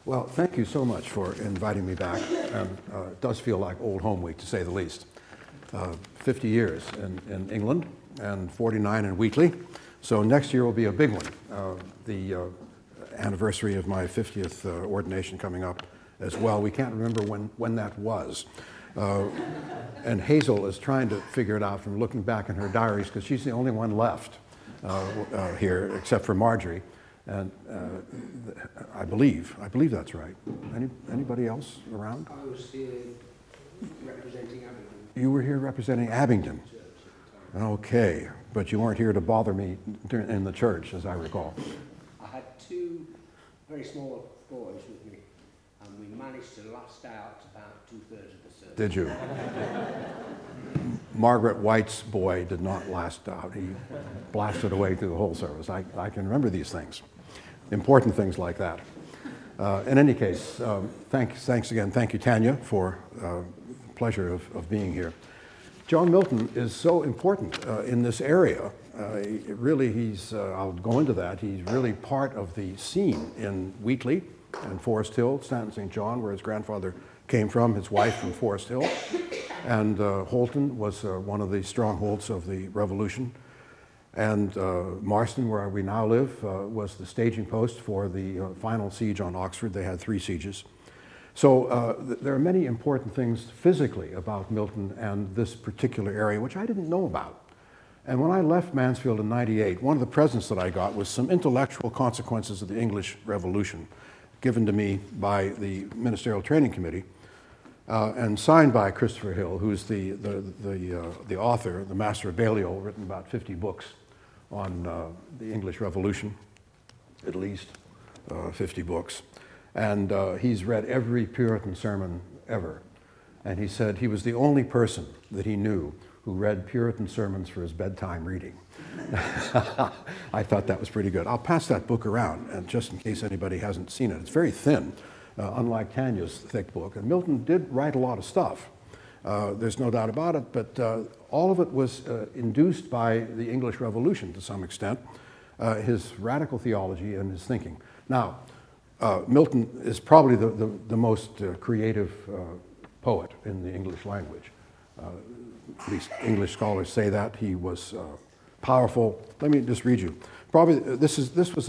Well, thank you so much for inviting me back. And it does feel like old home week, to say the least. 50 years in England and 49 in Wheatley. So next year will be a big one. The anniversary of my 50th ordination coming up as well. We can't remember when that was. And Hazel is trying to figure it out from looking back in her diaries, because she's the only one left here, except for Marjorie. And I believe that's right. Anybody else around? I was here representing Abingdon. You were here representing Abingdon. Okay, but you weren't here to bother me in the church, as I recall. I had two very small boys with me, and we managed to last out about 2/3 of the service. Did you? Margaret White's boy did not last out. He blasted away through the whole service. I can remember these things, important things like that. In any case, thanks again. Thank you, Tanya, for the pleasure of being here. John Milton is so important in this area. Really, I'll go into that. He's really part of the scene in Wheatley and Forest Hill, Stanton St. John, where his grandfather came from, his wife from Forest Hill. And Holton was one of the strongholds of the Revolution. And Marston, where we now live, was the staging post for the final siege on Oxford. They had 3 sieges. So there are many important things physically about Milton and this particular area, which I didn't know about. And when I left Mansfield in '98, one of the presents that I got was some intellectual consequences of the English Revolution, given to me by the Ministerial Training Committee, and signed by Christopher Hill, who's the author, the master of Balliol, written about 50 books on the English Revolution, at least 50 books. And he's read every Puritan sermon ever. And he said he was the only person that he knew who read Puritan sermons for his bedtime reading. I thought that was pretty good. I'll pass that book around, and just in case anybody hasn't seen it. It's very thin, unlike Tanya's thick book. And Milton did write a lot of stuff. There's no doubt about it, but all of it was induced by the English Revolution to some extent, his radical theology and his thinking. Now, Milton is probably the most creative poet in the English language. At least English scholars say that. He was powerful. Let me just read you. Probably this was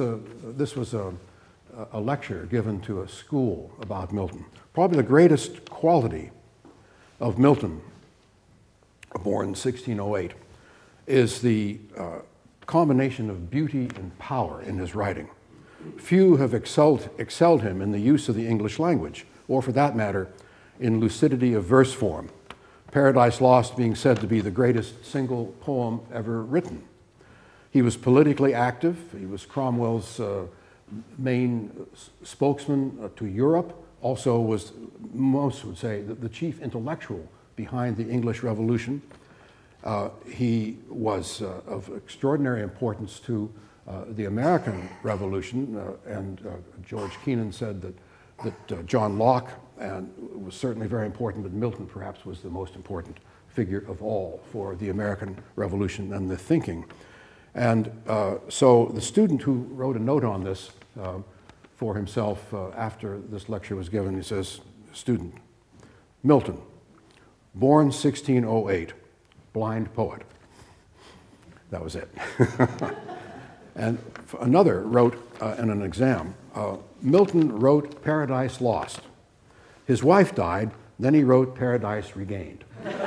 a lecture given to a school about Milton. Probably the greatest quality of Milton, born 1608, is the combination of beauty and power in his writing. Few have excelled him in the use of the English language, or for that matter, in lucidity of verse form. Paradise Lost being said to be the greatest single poem ever written. He was politically active. He was Cromwell's main spokesman to Europe. Also was, most would say, the chief intellectual behind the English Revolution. He was of extraordinary importance to the American Revolution, and George Kennan said that John Locke was certainly very important, but Milton perhaps was the most important figure of all for the American Revolution and the thinking. And so the student who wrote a note on this for himself after this lecture was given, he says, student, Milton, born 1608, blind poet. That was it. And another wrote in an exam, Milton wrote Paradise Lost. His wife died, then he wrote Paradise Regained.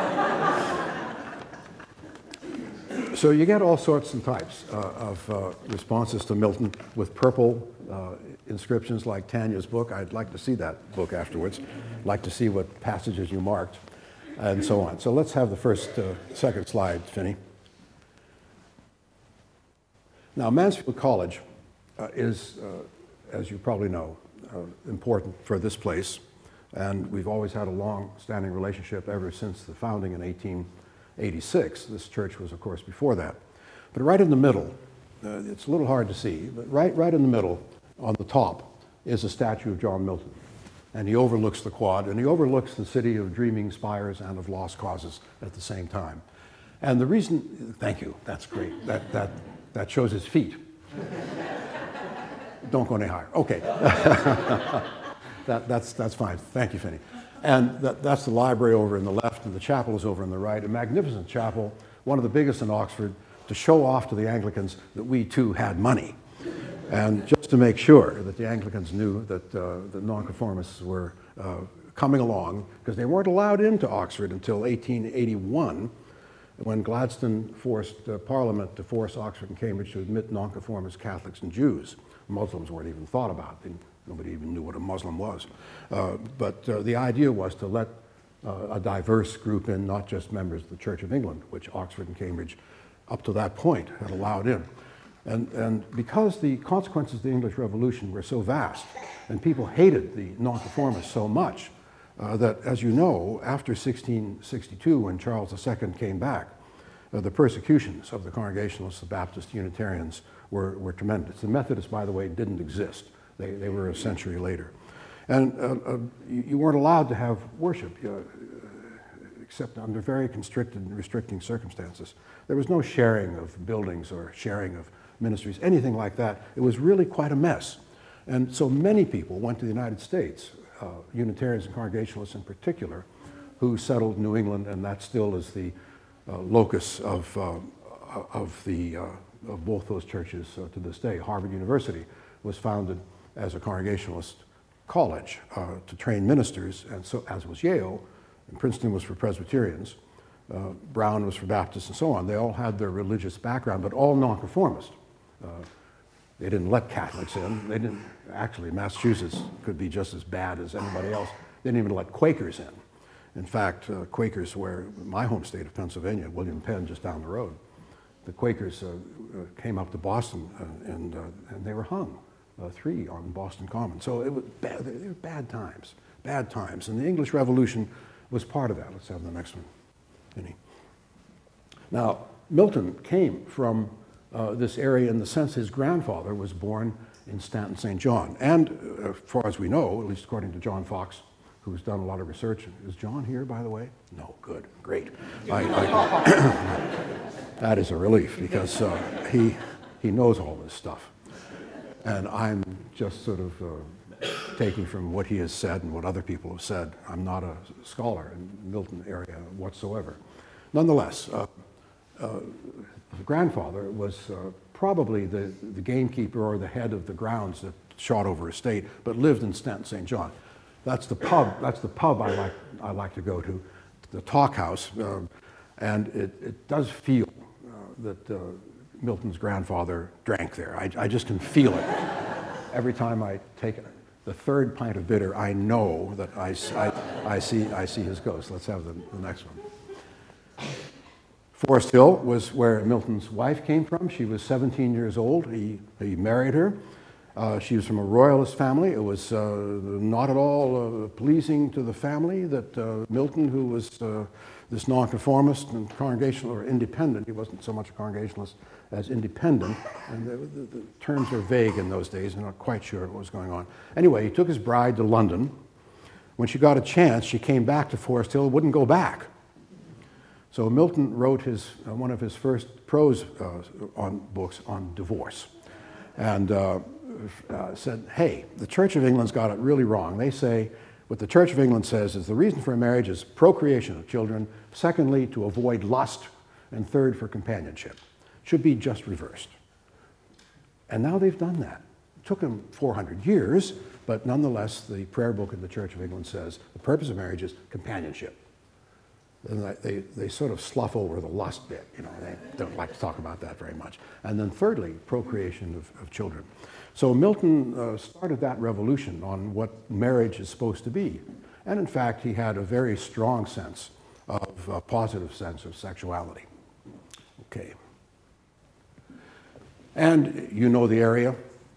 So you get all sorts and types of responses to Milton with purple inscriptions like Tanya's book. I'd like to see that book afterwards. I'd like to see what passages you marked and so on. So let's have the second slide, Finney. Now, Mansfield College is, as you probably know, important for this place. And we've always had a long-standing relationship ever since the founding in 1886. This church was, of course, before that. But right in the middle, it's a little hard to see, but right in the middle, on the top, is a statue of John Milton. And he overlooks the quad, and he overlooks the city of dreaming spires and of lost causes at the same time. And the reason, thank you, that's great. That shows his feet. Don't go any higher. Okay. That's fine. Thank you, Finney. And that's the library over in the left, and the chapel is over on the right. A magnificent chapel, one of the biggest in Oxford, to show off to the Anglicans that we too had money. And just to make sure that the Anglicans knew that the nonconformists were coming along, because they weren't allowed into Oxford until 1881, when Gladstone forced Parliament to force Oxford and Cambridge to admit nonconformist Catholics and Jews. Muslims weren't even thought about. Nobody even knew what a Muslim was. But the idea was to let a diverse group in, not just members of the Church of England, which Oxford and Cambridge, up to that point, had allowed in. And because the consequences of the English Revolution were so vast, and people hated the nonconformists so much, that, as you know, after 1662, when Charles II came back, the persecutions of the Congregationalists, the Baptist Unitarians were tremendous. The Methodists, by the way, didn't exist. They were a century later. And you weren't allowed to have worship, except under very constricted and restricting circumstances. There was no sharing of buildings or sharing of ministries, anything like that. It was really quite a mess. And so many people went to the United States, Unitarians and Congregationalists in particular, who settled New England, and that still is the locus of both those churches to this day. Harvard University was founded as a Congregationalist college to train ministers, and so as was Yale, and Princeton was for Presbyterians, Brown was for Baptists, and so on. They all had their religious background, but all nonconformist. They didn't let Catholics in. They didn't. Actually, Massachusetts could be just as bad as anybody else. They didn't even let Quakers in. In fact, Quakers were my home state of Pennsylvania, William Penn, just down the road. The Quakers came up to Boston and they were hung, 3 on Boston Common. So it was bad. They were bad times. And the English Revolution was part of that. Let's have the next one, Vinny. Now, Milton came from this area in the sense his grandfather was born in Stanton, St. John. And as far as we know, at least according to John Fox, who's done a lot of research. Is John here, by the way? No, good, great. That is a relief, because he knows all this stuff. And I'm just sort of taking from what he has said and what other people have said. I'm not a scholar in the Milton area whatsoever. Nonetheless, the grandfather was probably the gamekeeper or the head of the grounds that Shotover Estate, but lived in Stanton, St. John. That's the pub I like to go to, the Talk House, and it does feel that Milton's grandfather drank there. I just can feel it. Every time I take the third pint of bitter, I know that I see his ghost. Let's have the next one. Forest Hill was where Milton's wife came from. She was 17 years old. He married her. She was from a royalist family. It was not at all pleasing to the family that Milton, who was this nonconformist and congregational or independent, he wasn't so much a congregationalist as independent, and the terms were vague in those days. I'm not quite sure what was going on. Anyway, he took his bride to London. When she got a chance, she came back to Forest Hill, wouldn't go back. So Milton wrote one of his first prose books on divorce, and said, hey, the Church of England's got it really wrong. They say, what the Church of England says is the reason for a marriage is procreation of children, secondly, to avoid lust, and third, for companionship. Should be just reversed. And now they've done that. It took them 400 years, but nonetheless, the prayer book of the Church of England says the purpose of marriage is companionship. And they sort of slough over the lust bit, they don't like to talk about that very much. And then thirdly, procreation of children. So Milton started that revolution on what marriage is supposed to be. And in fact, he had a very strong sense of, a positive sense of sexuality. Okay. And you know the area.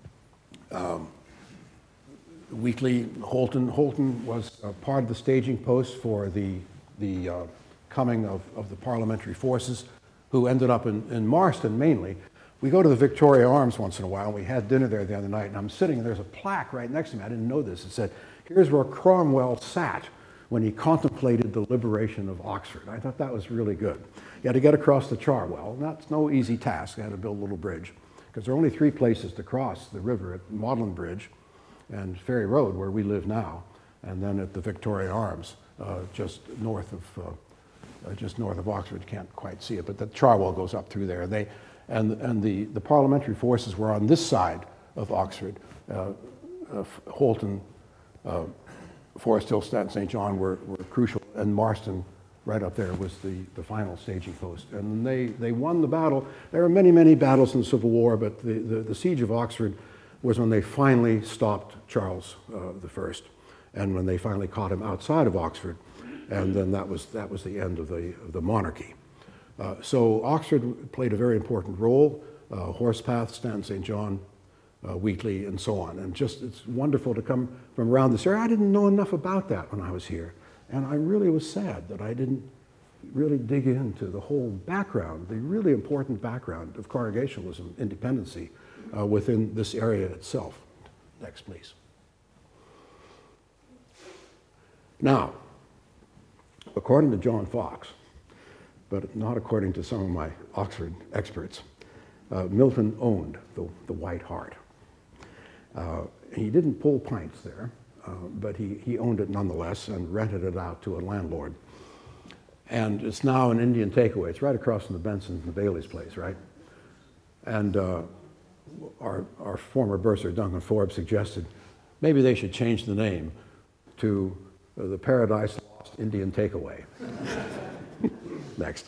Wheatley, Holton. Holton was part of the staging post for the coming of the parliamentary forces, who ended up in Marston mainly. We go to the Victoria Arms once in a while, and we had dinner there the other night, and I'm sitting, and there's a plaque right next to me. I didn't know this. It said, here's where Cromwell sat when he contemplated the liberation of Oxford. I thought that was really good. You had to get across the Cherwell, and that's no easy task. They had to build a little bridge, because there are only 3 places to cross the river at Magdalen Bridge, and Ferry Road, where we live now, and then at the Victoria Arms, just north of Oxford. Can't quite see it, but the Cherwell goes up through there. The parliamentary forces were on this side of Oxford. Holton, Forest Hill, Stanton St. John were crucial, and Marston, right up there, was the final staging post. And they won the battle. There were many, many battles in the Civil War, but the siege of Oxford was when they finally stopped Charles I, and when they finally caught him outside of Oxford, and then that was the end of the monarchy. So Oxford played a very important role. Horsepath, Stanton St. John, Wheatley, and so on. And it's wonderful to come from around this area. I didn't know enough about that when I was here. And I really was sad that I didn't really dig into the whole background, the really important background of Congregationalism, independency, within this area itself. Next, please. Now, according to John Fox, but not according to some of my Oxford experts, Milton owned the White Hart. He didn't pull pints there, but he owned it nonetheless and rented it out to a landlord. And it's now an Indian takeaway. It's right across from the Benson's and the Bailey's place, right? And our former bursar, Duncan Forbes, suggested maybe they should change the name to the Paradise Lost Indian Takeaway. Next.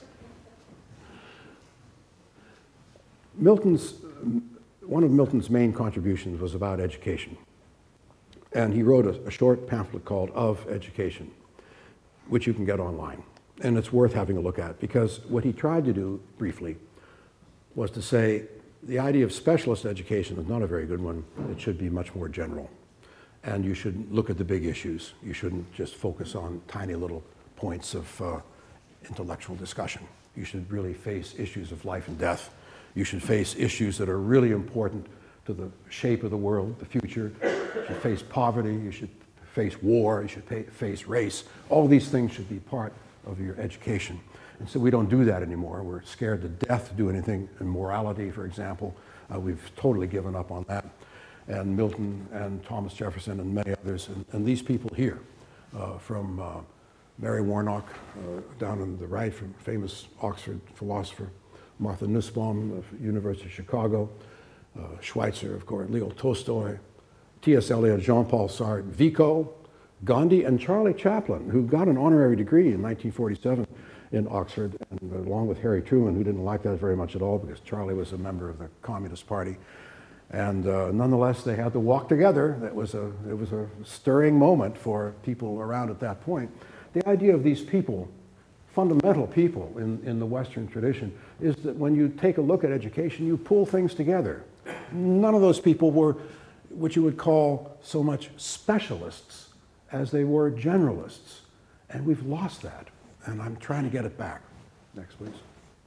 One of Milton's main contributions was about education. And he wrote a short pamphlet called Of Education, which you can get online. And it's worth having a look at, because what he tried to do, briefly, was to say the idea of specialist education is not a very good one. It should be much more general. And you should look at the big issues. You shouldn't just focus on tiny little points of intellectual discussion. You should really face issues of life and death. You should face issues that are really important to the shape of the world, the future. You should face poverty. You should face war. You should face race. All these things should be part of your education. And so we don't do that anymore. We're scared to death to do anything in morality, for example. We've totally given up on that. And Milton and Thomas Jefferson and many others, and these people here, from Mary Warnock, down on the right, from famous Oxford philosopher, Martha Nussbaum of University of Chicago, Schweitzer, of course, Leo Tolstoy, T.S. Eliot, Jean-Paul Sartre, Vico, Gandhi, and Charlie Chaplin, who got an honorary degree in 1947 in Oxford, and along with Harry Truman, who didn't like that very much at all because Charlie was a member of the Communist Party. And nonetheless, they had to walk together. It was a stirring moment for people around at that point. The idea of these people, fundamental people in the Western tradition, is that when you take a look at education, you pull things together. None of those people were what you would call so much specialists as they were generalists. And we've lost that, and I'm trying to get it back. Next, please.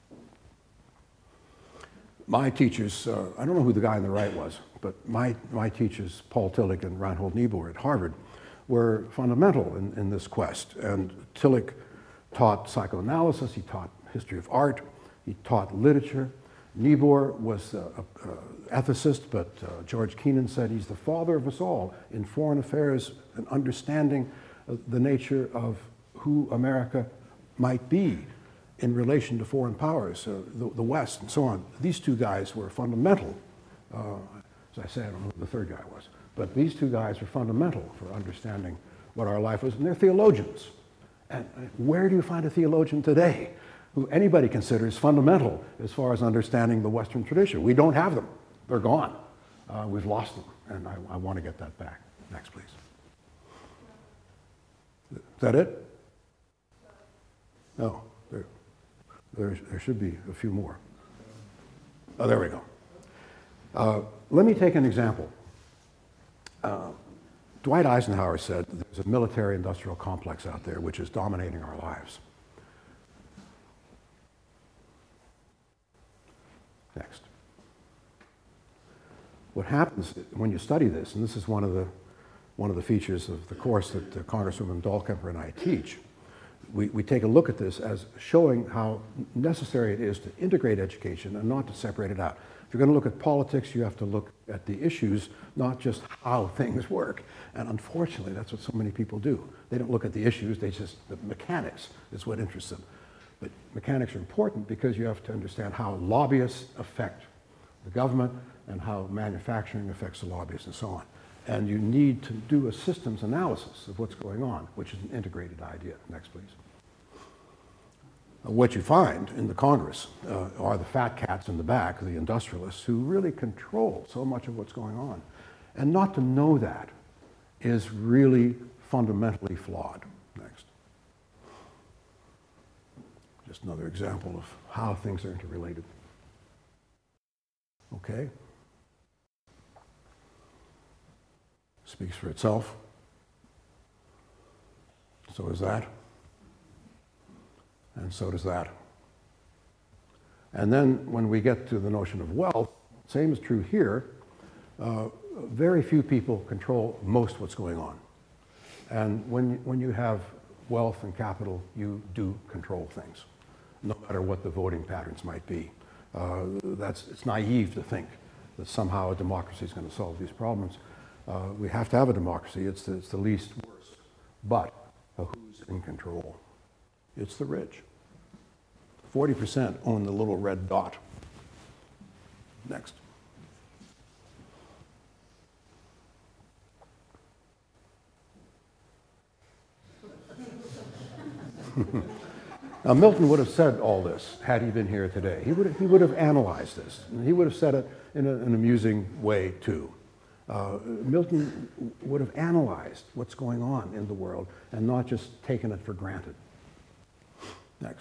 My teachers, I don't know who the guy on the right was, but my teachers, Paul Tillich and Reinhold Niebuhr at Harvard, were fundamental in this quest. And Tillich taught psychoanalysis, he taught history of art, he taught literature. Niebuhr was an ethicist, but George Kennan said he's the father of us all in foreign affairs and understanding the nature of who America might be in relation to foreign powers, the West and so on. These two guys were fundamental. As I say, I don't know who the third guy was, but these two guys were fundamental for understanding what our life was, and they're theologians. And where do you find a theologian today who anybody considers fundamental as far as understanding the Western tradition? We don't have them. They're gone. We've lost them, and I want to get that back. Next, please. Is that it? No. There should be a few more. Oh, there we go. Let me take an example. Dwight Eisenhower said there's a military-industrial complex out there which is dominating our lives. Next. What happens when you study this, and this is one of the features of the course that Congresswoman Dahlkemper and I teach, we take a look at this as showing how necessary it is to integrate education and not to separate it out. If you're going to look at politics, you have to look at the issues, not just how things work. And unfortunately, that's what so many people do. They don't look at the issues, the mechanics is what interests them. But mechanics are important because you have to understand how lobbyists affect the government and how manufacturing affects the lobbyists and so on. And you need to do a systems analysis of what's going on, which is an integrated idea. Next, please. What you find in the Congress are the fat cats in the back, the industrialists, who really control so much of what's going on. And not to know that is really fundamentally flawed. Next. Just another example of how things are interrelated. Okay. Speaks for itself. So is that. And so does that. And then when we get to the notion of wealth, same is true here. Very few people control most what's going on. And when you have wealth and capital, you do control things, no matter what the voting patterns might be. It's naive to think that somehow a democracy is going to solve these problems. We have to have a democracy. It's the least worst. But who's in control? It's the rich. 40% own the little red dot. Next. Now, Milton would have said all this had he been here today. He would have analyzed this. And he would have said it in an amusing way, too. Milton would have analyzed what's going on in the world and not just taken it for granted. Next.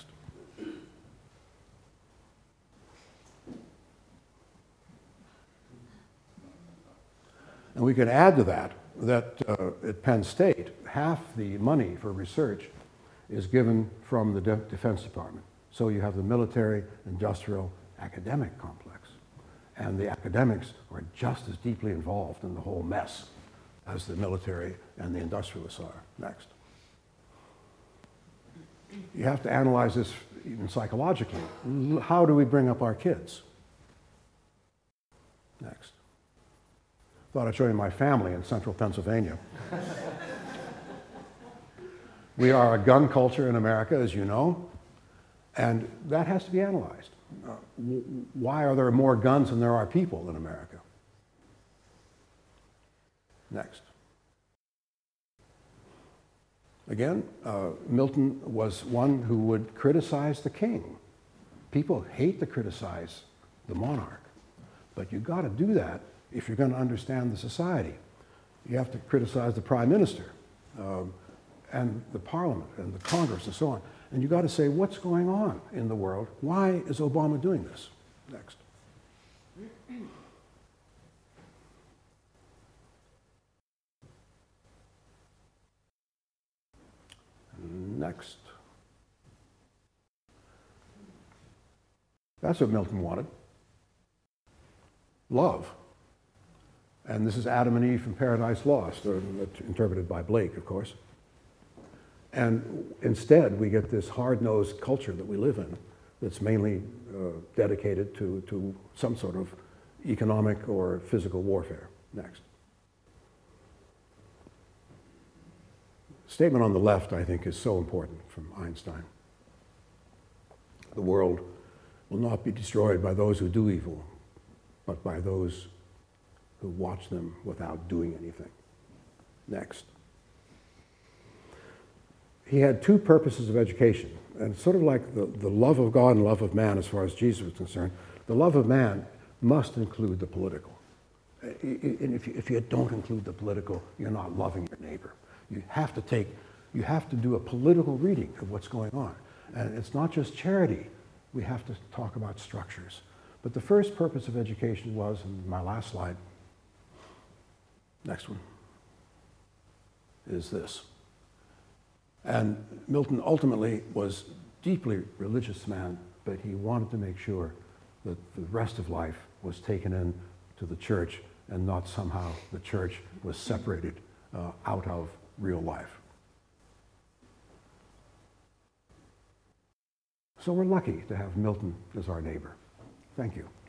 And we could add to that at Penn State, half the money for research is given from the Defense Department. So you have the military, industrial, academic complex. And the academics are just as deeply involved in the whole mess as the military and the industrialists are. Next. You have to analyze this even psychologically. How do we bring up our kids? Next. Thought I'd show you my family in central Pennsylvania. We are a gun culture in America, as you know, and that has to be analyzed. Why are there more guns than there are people in America? Next. Again, Milton was one who would criticize the king. People hate to criticize the monarch, but you've got to do that if you're going to understand the society. You have to criticize the prime minister and the parliament and the Congress and so on. And you've got to say, what's going on in the world? Why is Obama doing this? Next. Next. That's what Milton wanted. Love. And this is Adam and Eve from Paradise Lost, interpreted by Blake, of course. And instead, we get this hard-nosed culture that we live in that's mainly dedicated to some sort of economic or physical warfare. Next. Statement on the left, I think, is so important from Einstein. The world will not be destroyed by those who do evil, but by those who watch them without doing anything. Next. He had two purposes of education, and it's sort of like the love of God and love of man as far as Jesus was concerned. The love of man must include the political. And if you don't include the political, you're not loving your neighbor. You have to do a political reading of what's going on. And it's not just charity. We have to talk about structures. But the first purpose of education was, in my last slide, next one, is this. And Milton ultimately was a deeply religious man, but he wanted to make sure that the rest of life was taken in to the church and not somehow the church was separated out of real life. So we're lucky to have Milton as our neighbor. Thank you.